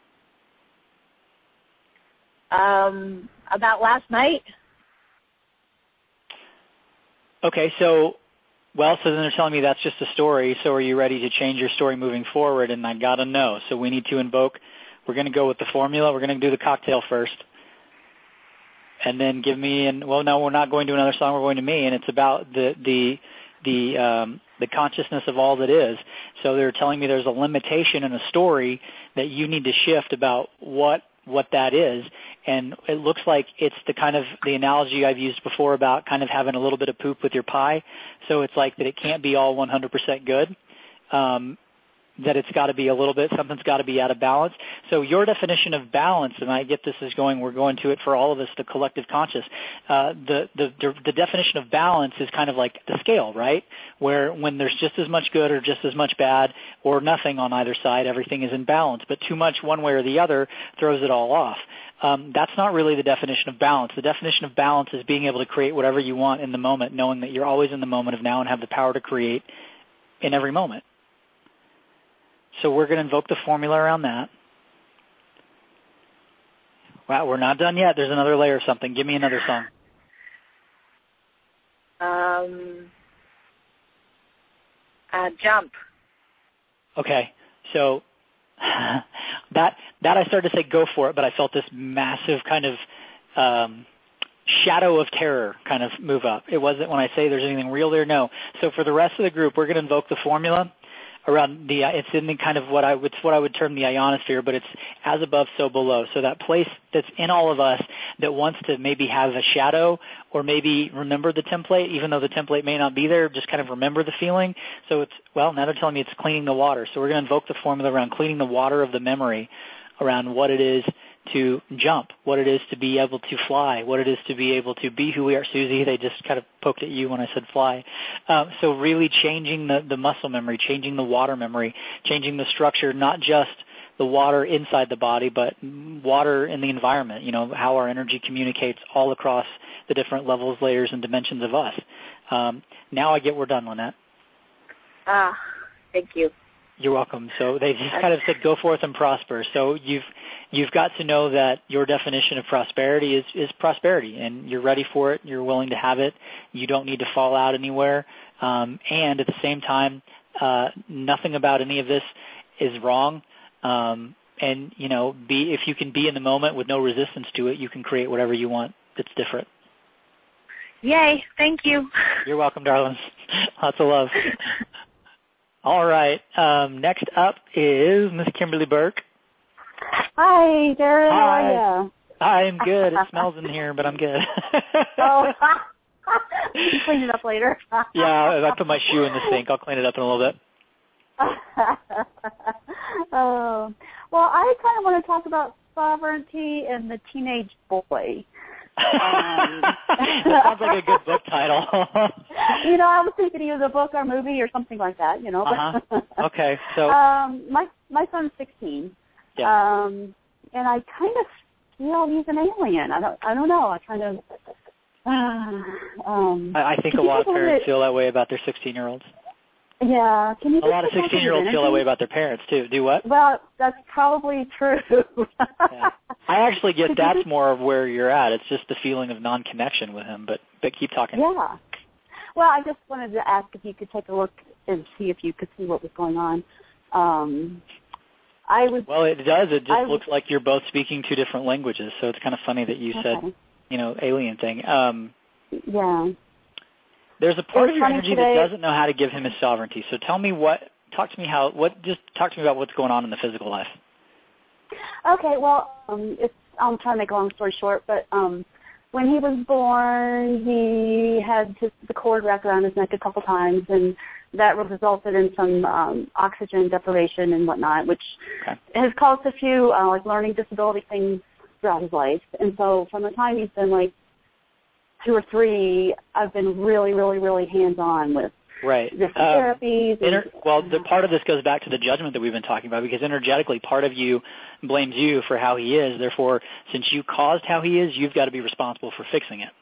Speaker 6: About last night.
Speaker 4: Okay, so then they're telling me that's just a story, so are you ready to change your story moving forward? And I got to know. So we need to invoke. We're going to go with the formula. We're going to do the cocktail first. And then give me, no, we're not going to another song. We're going to me, and it's about the consciousness of all that is. So they're telling me there's a limitation in a story that you need to shift about what that is. And it looks like it's the analogy I've used before about kind of having a little bit of poop with your pie. So it's like that it can't be all 100% good, that it's got to be a little bit, something's got to be out of balance. So your definition of balance, and I get this is we're going to it for all of us, the collective conscious, the definition of balance is kind of like the scale, right? Where when there's just as much good or just as much bad or nothing on either side, everything is in balance. But too much one way or the other throws it all off. That's not really the definition of balance. The definition of balance is being able to create whatever you want in the moment, knowing that you're always in the moment of now and have the power to create in every moment. So we're going to invoke the formula around that. Wow, we're not done yet. There's another layer of something. Give me another song.
Speaker 6: Jump.
Speaker 4: Okay, so that I started to say go for it, but I felt this massive kind of shadow of terror kind of move up. It wasn't when I say there's anything real there, no. So for the rest of the group, we're going to invoke the formula around it's in the kind of what I would term the ionosphere, but it's as above, so below. So that place that's in all of us that wants to maybe have a shadow or maybe remember the template, even though the template may not be there, just kind of remember the feeling. So now they're telling me it's cleaning the water. So we're going to invoke the formula around cleaning the water of the memory around what it is to jump, what it is to be able to fly, what it is to be able to be who we are. Susie, they just kind of poked at you when I said fly. So really changing the muscle memory, changing the water memory, changing the structure, not just the water inside the body, but water in the environment, how our energy communicates all across the different levels, layers, and dimensions of us. Now I get we're done, Lynette.
Speaker 6: Thank you.
Speaker 4: You're welcome. So they just kind of said, go forth and prosper. So you've got to know that your definition of prosperity is prosperity, and you're ready for it. You're willing to have it. You don't need to fall out anywhere. And at the same time, nothing about any of this is wrong. And, if you can be in the moment with no resistance to it, you can create whatever you want that's different.
Speaker 6: Yay. Thank you.
Speaker 4: You're welcome, darlings. Lots of love. All right. Next up is Miss Kimberly Burke.
Speaker 7: Hi, Darren.
Speaker 4: Hi.
Speaker 7: How are you?
Speaker 4: I'm good. It smells in here, but I'm good.
Speaker 7: Oh, you can clean it up later.
Speaker 4: Yeah, I put my shoe in the sink. I'll clean it up in a little bit.
Speaker 7: Oh, well, I kind of want to talk about sovereignty and the teenage boy.
Speaker 4: That sounds like a good book title.
Speaker 7: I was thinking either a book or movie or something like that.
Speaker 4: Okay, so
Speaker 7: my son's 16.
Speaker 4: Yeah.
Speaker 7: And I kind of feel he's an alien. I don't know. I kind of.
Speaker 4: I think a lot of parents feel that way about their 16-year-olds.
Speaker 7: Yeah. Can you?
Speaker 4: A lot of 16-year-olds feel that way about their parents too. Do what?
Speaker 7: Well, that's probably true.
Speaker 4: Yeah. I actually get that's more of where you're at. It's just the feeling of non-connection with him. But keep talking.
Speaker 7: Yeah. Well, I just wanted to ask if you could take a look and see if you could see what was going on. Well,
Speaker 4: it does. It just looks like you're both speaking two different languages. So it's kind of funny that you said, alien thing.
Speaker 7: Yeah.
Speaker 4: There's a part of your energy that doesn't know how to give him his sovereignty. So talk to me about what's going on in the physical life.
Speaker 7: Okay, well, I'm trying to make a long story short, but when he was born, he had the cord wrapped around his neck a couple times, and that resulted in some oxygen deprivation and whatnot, which has caused a few learning disability things throughout his life. And so from the time he's been 2 or 3, I've been really, really, really hands-on with different therapies.
Speaker 4: The part of this goes back to the judgment that we've been talking about, because energetically part of you blames you for how he is. Therefore, since you caused how he is, you've got to be responsible for fixing it.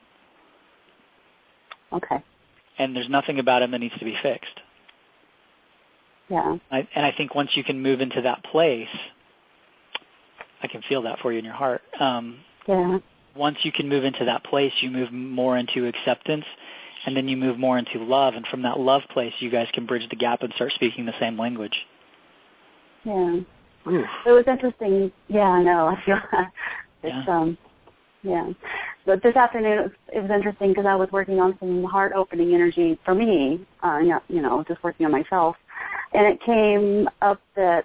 Speaker 7: Okay.
Speaker 4: And there's nothing about him that needs to be fixed.
Speaker 7: Yeah.
Speaker 4: And I think once you can move into that place, I can feel that for you in your heart.
Speaker 7: Yeah.
Speaker 4: Once you can move into that place, you move more into acceptance, and then you move more into love. And from that love place, you guys can bridge the gap and start speaking the same language.
Speaker 7: Yeah.
Speaker 4: Ooh.
Speaker 7: It was interesting. Yeah, I know. I feel it's yeah. But this afternoon it was interesting because I was working on some heart-opening energy for me. Just working on myself, and it came up that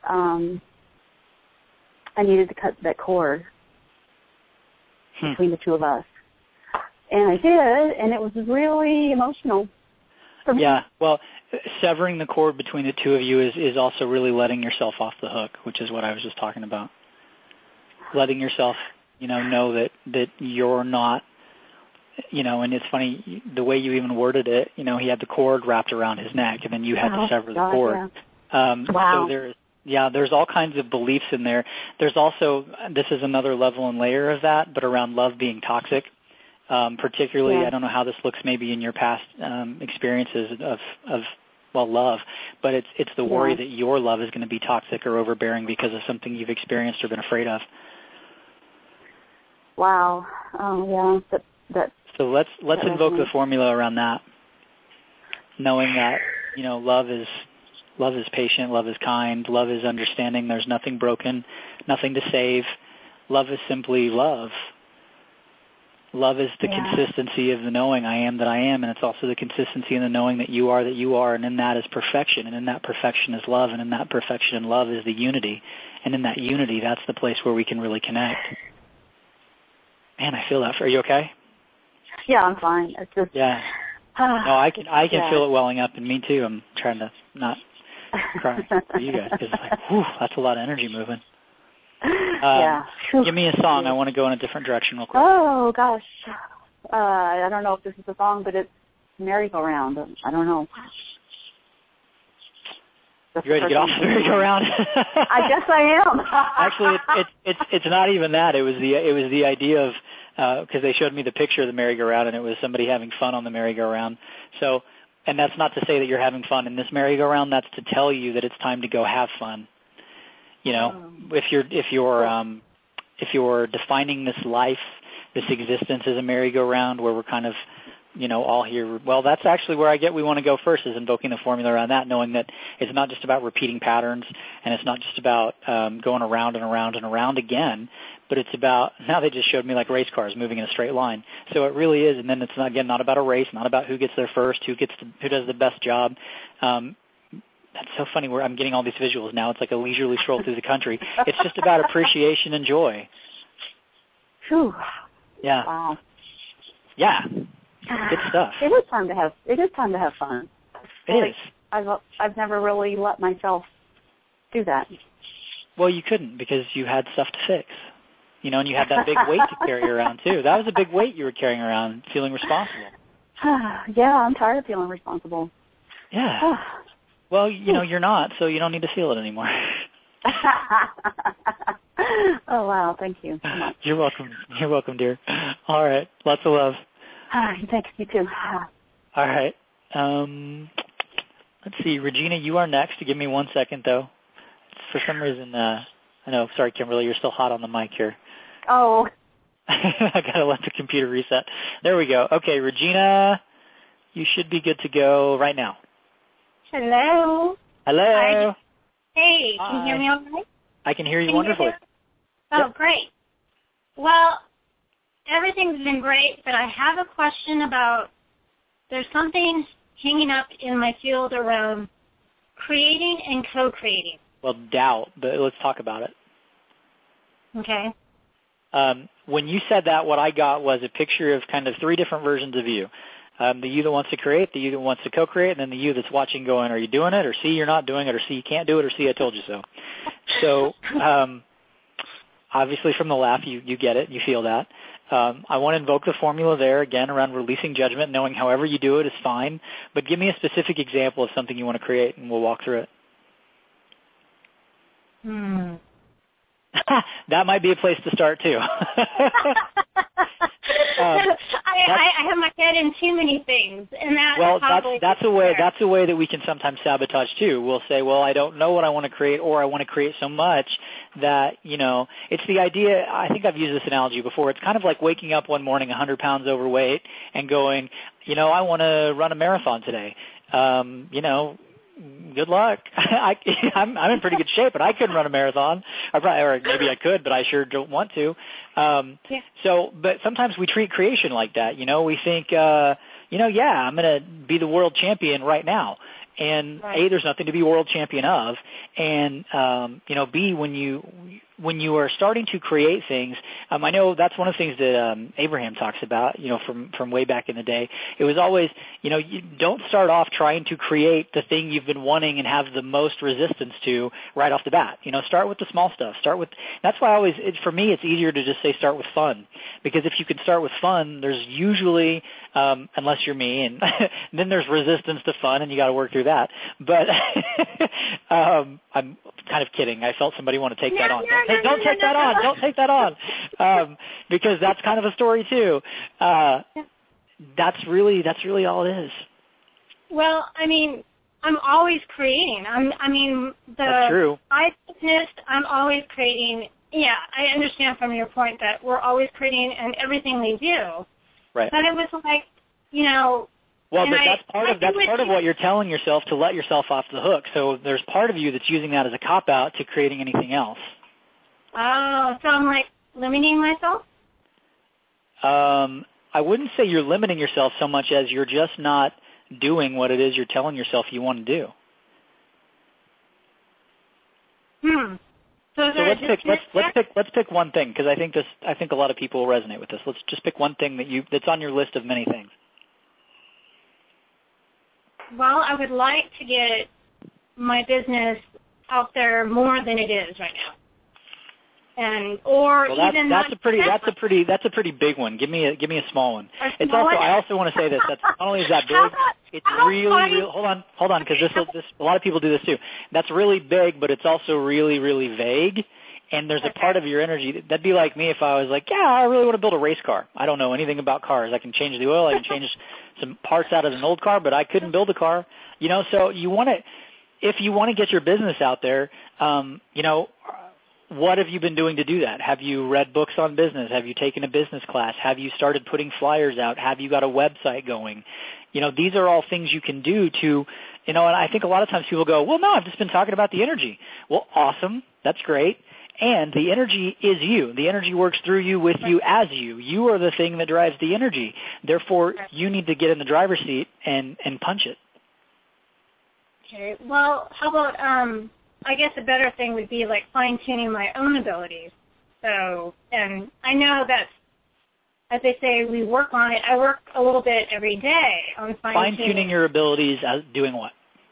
Speaker 7: I needed to cut that cord between the two of us. And I did, and it was really emotional for me.
Speaker 4: Yeah, well, severing the cord between the two of you is also really letting yourself off the hook, which is what I was just talking about. Letting yourself, know that you're not, and it's funny, the way you even worded it, he had the cord wrapped around his neck, and then you had to sever the cord.
Speaker 7: Yeah. Wow.
Speaker 4: So there's all kinds of beliefs in there. There's also, this is another level and layer of that, but around love being toxic. Particularly, I don't know how this looks maybe in your past experiences of love, but it's the worry that your love is going to be toxic or overbearing because of something you've experienced or been afraid of.
Speaker 7: Wow. Yeah.
Speaker 4: So let's invoke the formula around that, knowing that, you know, love is patient, love is kind, love is understanding. There's nothing broken, nothing to save. Love is simply love. Love is the consistency of the knowing I am that I am, and it's also the consistency in the knowing that you are, and in that is perfection, and in that perfection is love, and in that perfection and love is the unity, and in that unity, that's the place where we can really connect. Man, I feel that. Are you okay?
Speaker 7: Yeah, I'm fine. It's just no,
Speaker 4: I can feel it welling up in me too. I'm trying to not cry for you guys because it's like, whew, that's a lot of energy moving. Give me a song. I want to go in a different direction real quick.
Speaker 7: Oh, gosh. I don't know if this is a song, but it's Merry-Go-Round. I don't know.
Speaker 4: You ready to get off the merry-go-round?
Speaker 7: I guess I am.
Speaker 4: Actually, it's not even that. It was the idea of because they showed me the picture of the merry-go-round, and it was somebody having fun on the merry-go-round. So, and that's not to say that you're having fun in this merry-go-round. That's to tell you that it's time to go have fun. You know, if you're defining this life, this existence as a merry-go-round where we're kind of, you know, all here. Well, that's actually where we want to go first, is invoking the formula around that, knowing that it's not just about repeating patterns, and it's not just about going around and around and around again, but it's about, now they just showed me like race cars moving in a straight line. So it really is, and then it's not about a race, not about who gets there first, who does the best job. That's so funny where I'm getting all these visuals now. It's like a leisurely stroll through the country. It's just about appreciation and joy.
Speaker 7: Whew.
Speaker 4: Yeah.
Speaker 7: Wow.
Speaker 4: Yeah. Good stuff.
Speaker 7: It is time to have fun.
Speaker 4: It is.
Speaker 7: I've never really let myself do that.
Speaker 4: Well, you couldn't because you had stuff to fix. You know, and you had that big weight to carry around too. That was a big weight you were carrying around, feeling responsible.
Speaker 7: Yeah, I'm tired of feeling responsible.
Speaker 4: Yeah. Well, you know, you're not, so you don't need to feel it anymore.
Speaker 7: Oh, wow. Thank you so much.
Speaker 4: You're welcome. You're welcome, dear. All right. Lots of love.
Speaker 7: Thanks. You too.
Speaker 4: All right. Let's see. Regina, you are next. Give me 1 second, though. For some reason, I know. Sorry, Kimberly. You're still hot on the mic here.
Speaker 7: Oh.
Speaker 4: I got to let the computer reset. There we go. Okay, Regina, you should be good to go right now.
Speaker 8: Hello.
Speaker 4: Hello.
Speaker 8: Hi. Hey,
Speaker 4: Hi.
Speaker 8: can you hear me all right?
Speaker 4: I can hear you wonderfully.
Speaker 8: Oh, great. Well, everything's been great, but I have a question about, there's something hanging up in my field around creating and co-creating.
Speaker 4: Well, doubt, but let's talk about it.
Speaker 8: Okay.
Speaker 4: When you said that, what I got was a picture of kind of three different versions of you. The you that wants to create, the you that wants to co-create, and then the you that's watching going, are you doing it? Or C, you're not doing it, or C, you can't do it, or C, I told you so. So obviously from the laugh, you get it, you feel that. I want to invoke the formula there, again, around releasing judgment, knowing however you do it is fine. But give me a specific example of something you want to create, and we'll walk through it. That might be a place to start, too.
Speaker 8: I have my head in too many things, and
Speaker 4: that's a way that we can sometimes sabotage too. We'll say, well, I don't know what I want to create, or I want to create so much that, you know, it's the idea. I think I've used this analogy before. It's kind of like waking up one morning 100 pounds overweight and going, you know, I want to run a marathon today. You know, good luck. I'm in pretty good shape, but I couldn't run a marathon. Or maybe I could, but I sure don't want to. So, but sometimes we treat creation like that. You know, we think, I'm going to be the world champion right now. And A, there's nothing to be world champion of. And, B, when you are starting to create things, I know that's one of the things that Abraham talks about, you know, from way back in the day. It was always, you know, you don't start off trying to create the thing you've been wanting and have the most resistance to right off the bat. You know, start with the small stuff. That's why for me, it's easier to just say start with fun. Because if you can start with fun, there's usually, unless you're me, and then there's resistance to fun, and you got to work through that. But I'm kind of kidding. I felt somebody want to take that on. Don't take that on. Don't take that on. Because that's kind of a story too. That's really all it is.
Speaker 8: Well, I mean, I'm always creating.
Speaker 3: That's true.
Speaker 8: I'm always creating. Yeah, I understand from your point that we're always creating in everything we do.
Speaker 3: Right.
Speaker 8: But it was like, you know.
Speaker 3: Well, but that's part of what you're telling yourself to let yourself off the hook. So there's part of you that's using that as a cop-out to creating anything else.
Speaker 8: Oh, so I'm like limiting myself?
Speaker 3: I wouldn't say you're limiting yourself so much as you're just not doing what it is you're telling yourself you want to do.
Speaker 8: So
Speaker 3: let's pick one thing, because I think a lot of people will resonate with this. Let's just pick one thing that's on your list of many things.
Speaker 8: Well, I would like to get my business out there more than it is right now. That's a pretty big one. Give me a small one. I also want to say this. That's not only is that big, it's really hold on, because a lot of people do this too. That's really big, but it's also really, really vague. And there's a part of your energy that'd be like me if I was like, yeah, I really want to build a race car. I don't know anything about cars. I can change the oil, I can change some parts out of an old car, but I couldn't build a car. You know, so if you want to get your business out there, you know, what have you been doing to do that? Have you read books on business? Have you taken a business class? Have you started putting flyers out? Have you got a website going? You know, these are all things you can do to, you know, and I think a lot of times people go, well, no, I've just been talking about the energy. Well, awesome. That's great. And the energy is you. The energy works through you, with you, as you. You are the thing that drives the energy. Therefore, you need to get in the driver's seat and punch it. Okay. Well, how about, I guess a better thing would be like fine-tuning my own abilities. So, and I know that, as they say, we work on it. I work a little bit every day on
Speaker 3: fine-tuning your abilities as doing what?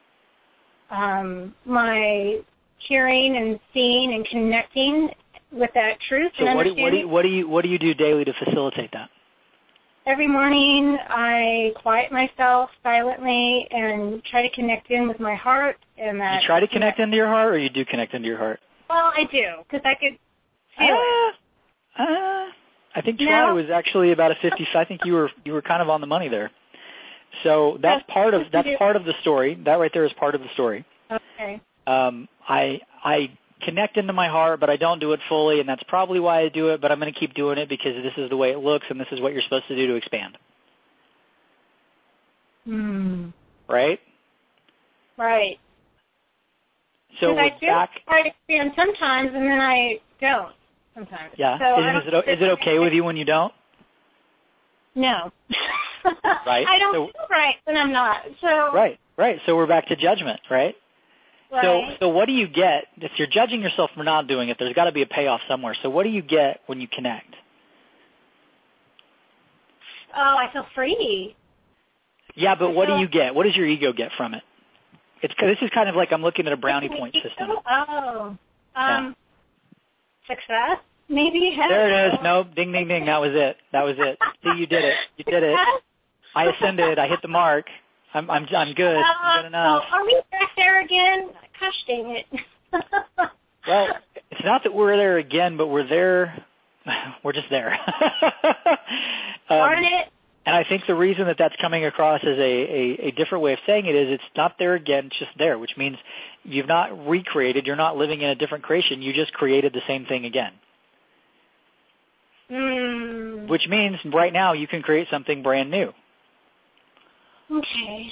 Speaker 8: My hearing and seeing and connecting with that truth.
Speaker 3: So
Speaker 8: and
Speaker 3: what do you do daily to facilitate that?
Speaker 8: Every morning I quiet myself silently and try to connect in with my heart. And that
Speaker 3: you try to connect into your heart, or you do connect into your heart?
Speaker 8: Well, I do, because I could feel it.
Speaker 3: I think try was actually about a 50. I think you were kind of on the money there. So that's part of the story. That right there is part of the story.
Speaker 8: Okay.
Speaker 3: I connect into my heart, but I don't do it fully, and that's probably why I do it, but I'm going to keep doing it because this is the way it looks, and this is what you're supposed to do to expand. Right?
Speaker 8: Right.
Speaker 3: So
Speaker 8: I do try to expand sometimes, and then I don't sometimes.
Speaker 3: Yeah.
Speaker 8: So
Speaker 3: is it okay with you when you don't?
Speaker 8: No.
Speaker 3: Right.
Speaker 8: I don't feel right when I'm not. So.
Speaker 3: Right. So we're back to judgment, right?
Speaker 8: Right.
Speaker 3: So what do you get if you're judging yourself for not doing it? There's got to be a payoff somewhere. So what do you get when you connect?
Speaker 8: Oh, I feel free.
Speaker 3: Yeah, but what do you get? What does your ego get from it? This is kind of like I'm looking at a brownie point system.
Speaker 8: Success, maybe.
Speaker 3: There it is. Nope. Ding, ding, ding. That was it. See, you did it. I ascended. I hit the mark. I'm good. I'm good enough.
Speaker 8: Are we back there again? Gosh dang it.
Speaker 3: Well, it's not that we're there again, but we're there. We're just there.
Speaker 8: Darn it.
Speaker 3: And I think the reason that that's coming across as a different way of saying it is it's not there again, it's just there, which means you've not recreated, you're not living in a different creation, you just created the same thing again. Which means right now you can create something brand new.
Speaker 8: Okay.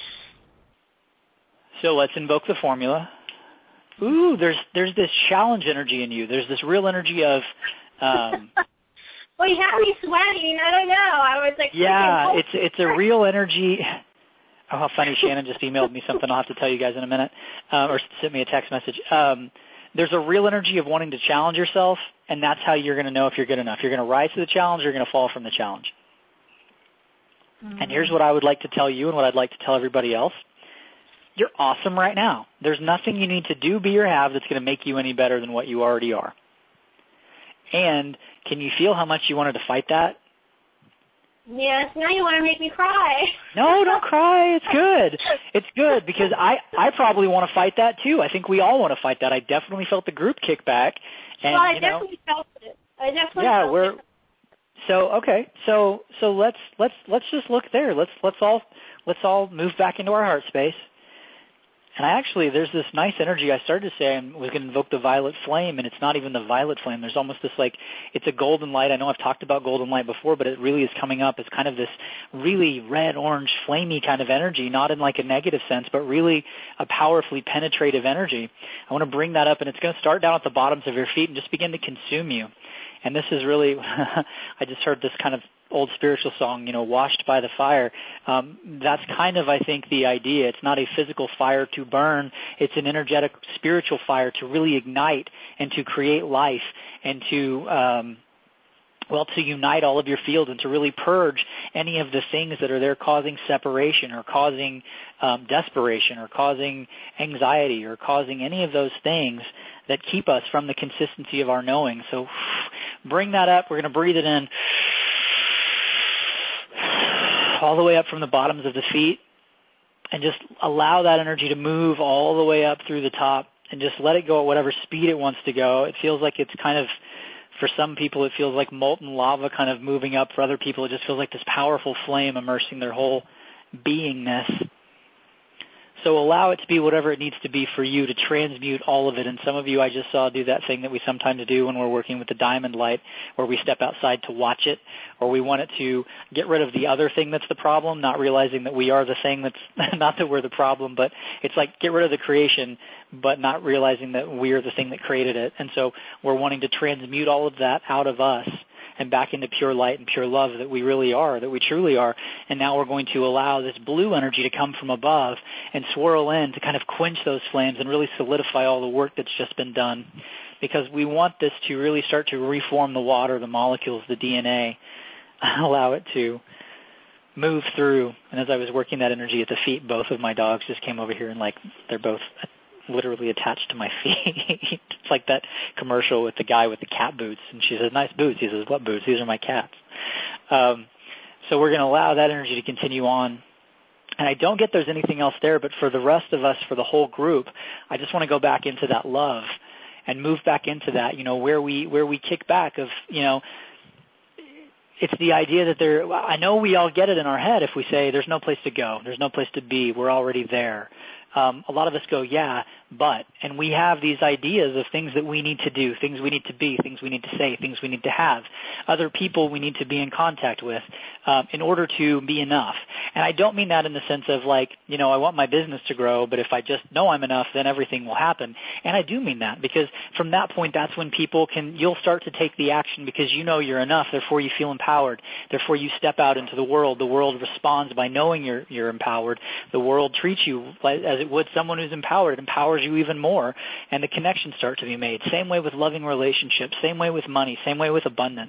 Speaker 3: So let's invoke the formula. Ooh, there's this challenge energy in you. There's this real energy of...
Speaker 8: Well, you have me sweating. I don't know. I was like...
Speaker 3: Yeah, it's a real energy... Oh, how funny. Shannon just emailed me something I'll have to tell you guys in a minute, or sent me a text message. There's a real energy of wanting to challenge yourself, and that's how you're going to know if you're good enough. You're going to rise to the challenge, or you're going to fall from the challenge. And here's what I would like to tell you and what I'd like to tell everybody else. You're awesome right now. There's nothing you need to do, be, or have that's going to make you any better than what you already are. And can you feel how much you wanted to fight that?
Speaker 8: Yes, now you want to make me cry.
Speaker 3: No, don't cry. It's good. It's good because I probably want to fight that too. I think we all want to fight that. I definitely felt the group kickback. And,
Speaker 8: well, I definitely felt it. Felt it.
Speaker 3: So okay. So let's just look there. Let's all move back into our heart space.
Speaker 4: And there's this nice energy. I started to say I was going to invoke the violet flame, and it's not even the violet flame. There's almost this it's a golden light. I know I've talked about golden light before, but it really is coming up as kind of this really red, orange, flamey kind of energy, not in a negative sense, but really a powerfully penetrative energy. I want to bring that up, and it's going to start down at the bottoms of your feet and just begin to consume you. And this is really, I just heard this kind of old spiritual song, washed by the fire. That's kind of, I think, the idea. It's not a physical fire to burn. It's an energetic spiritual fire to really ignite and to create life and to unite all of your fields and to really purge any of the things that are there causing separation or causing desperation or causing anxiety or causing any of those things that keep us from the consistency of our knowing. So bring that up. We're going to breathe it in all the way up from the bottoms of the feet, and just allow that energy to move all the way up through the top, and just let it go at whatever speed it wants to go. It feels like it's kind of, for some people, it feels like molten lava kind of moving up. For other people, it just feels like this powerful flame immersing their whole beingness. So allow it to be whatever it needs to be for you to transmute all of it. And some of you I just saw do that thing that we sometimes do when we're working with the diamond light, where we step outside to watch it, or we want it to get rid of the other thing that's the problem, not realizing that we are the thing that's not that we're the problem, but it's like get rid of the creation, but not realizing that we're the thing that created it. And so we're wanting to transmute all of that out of us and back into pure light and pure love that we really are, that we truly are. And now we're going to allow this blue energy to come from above and swirl in to kind of quench those flames and really solidify all the work that's just been done, because we want this to really start to reform the water, the molecules, the DNA, allow it to move through. And as I was working that energy at the feet, both of my dogs just came over here and they're both literally attached to my feet. It's like that commercial with the guy with the cat boots, and she says, "Nice boots." He says, "What boots?" "These are my cats." So we're going to allow that energy to continue on. And I don't get there's anything else there, but for the rest of us, for the whole group, I just want to go back into that love and move back into that, where we kick back of, it's the idea that I know we all get it in our head if we say there's no place to go, there's no place to be, we're already there. A lot of us go, yeah, but, and we have these ideas of things that we need to do, things we need to be, things we need to say, things we need to have, other people we need to be in contact with in order to be enough. And I don't mean that in the sense of I want my business to grow, but if I just know I'm enough, then everything will happen. And I do mean that, because from that point, that's when you'll start to take the action because you're enough, therefore you feel empowered, therefore you step out into the world responds by knowing you're empowered, the world treats you as it would someone who's empowered. It empowers you even more, and the connections start to be made. Same way with loving relationships, same way with money, same way with abundance.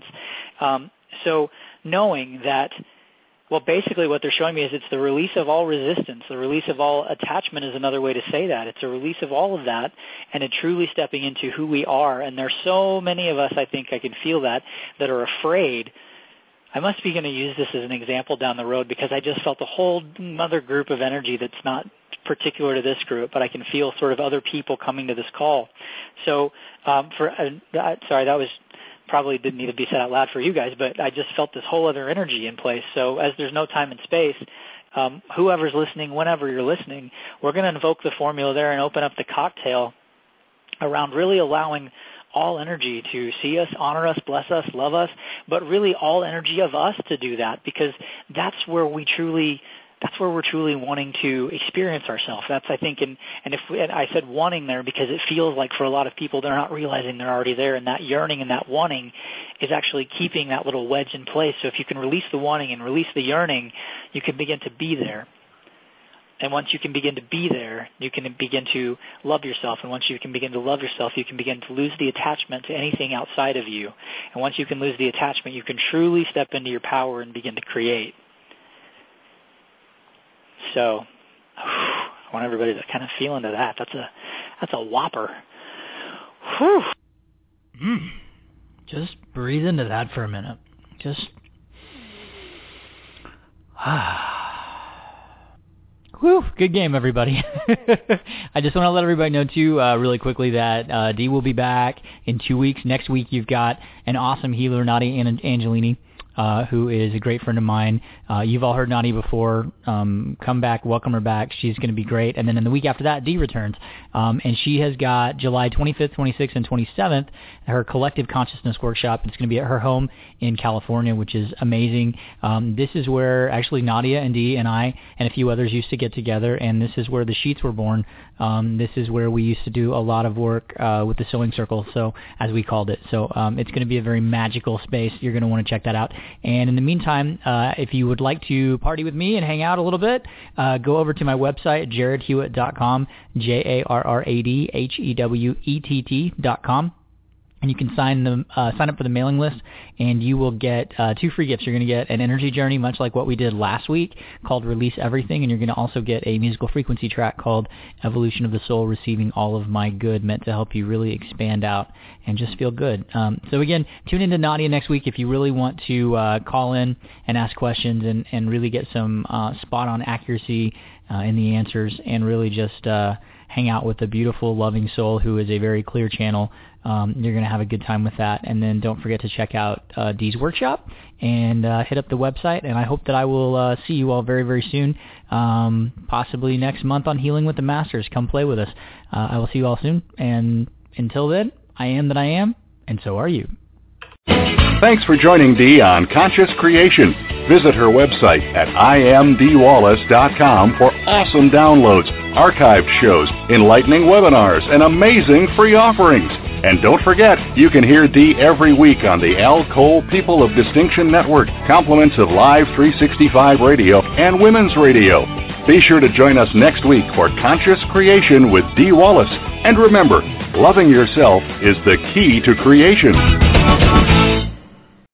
Speaker 4: So knowing that, basically what they're showing me is it's the release of all resistance, the release of all attachment is another way to say that. It's a release of all of that and a truly stepping into who we are. And there's so many of us, I think I can feel that are afraid. I must be going to use this as an example down the road, because I just felt a whole other group of energy that's not particular to this group, but I can feel sort of other people coming to this call. So sorry, that was probably didn't need to be said out loud for you guys, but I just felt this whole other energy in place. So as there's no time and space, whoever's listening, whenever you're listening, we're going to invoke the formula there and open up the cocktail around really allowing all energy to see us, honor us, bless us, love us, but really all energy of us to do that, because that's where we're truly wanting to experience ourselves. That's, I think, and I said wanting there because it feels like for a lot of people they're not realizing they're already there, and that yearning and that wanting is actually keeping that little wedge in place. So if you can release the wanting and release the yearning, you can begin to be there. And once you can begin to be there, you can begin to love yourself. And once you can begin to love yourself, you can begin to lose the attachment to anything outside of you. And once you can lose the attachment, you can truly step into your power and begin to create. So I want everybody to kind of feel into that. That's a whopper. Whew.
Speaker 3: Just breathe into that for a minute. Just whew, good game, everybody. I just want to let everybody know, too, really quickly that Dee will be back in 2 weeks. Next week, you've got an awesome healer, Nadia Angelini, who is a great friend of mine. You've all heard Nadia before. Come back, welcome her back. She's going to be great. And then in the week after that, Dee returns. And she has got July 25th, 26th, and 27th, her Collective Consciousness Workshop. It's going to be at her home in California, which is amazing. This is where actually Nadia and Dee and I and a few others used to get together, and this is where the sheets were born. This is where we used to do a lot of work with the sewing circle, so as we called it. So it's going to be a very magical space. You're going to want to check that out. And in the meantime, if you would like to party with me and hang out a little bit, go over to my website, jaredhewitt.com, JaradHewett.com. And you can sign up for the mailing list, and you will get 2 free gifts. You're going to get an energy journey, much like what we did last week, called Release Everything, and you're going to also get a musical frequency track called Evolution of the Soul, Receiving All of My Good, meant to help you really expand out and just feel good. So again, tune into Nadia next week if you really want to call in and ask questions and really get some spot-on accuracy in the answers, and really just hang out with a beautiful, loving soul who is a very clear channel. You're going to have a good time with that. And then don't forget to check out Dee's workshop and hit up the website. And I hope that I will see you all very, very soon, possibly next month on Healing with the Masters. Come play with us. I will see you all soon. And until then, I am that I am, and so are you.
Speaker 2: Thanks for joining Dee on Conscious Creation. Visit her website at imdeewallace.com for awesome downloads, archived shows, enlightening webinars, and amazing free offerings. And don't forget, you can hear Dee every week on the Al Cole People of Distinction Network, compliments of Live 365 Radio and Women's Radio. Be sure to join us next week for Conscious Creation with Dee Wallace. And remember, loving yourself is the key to creation.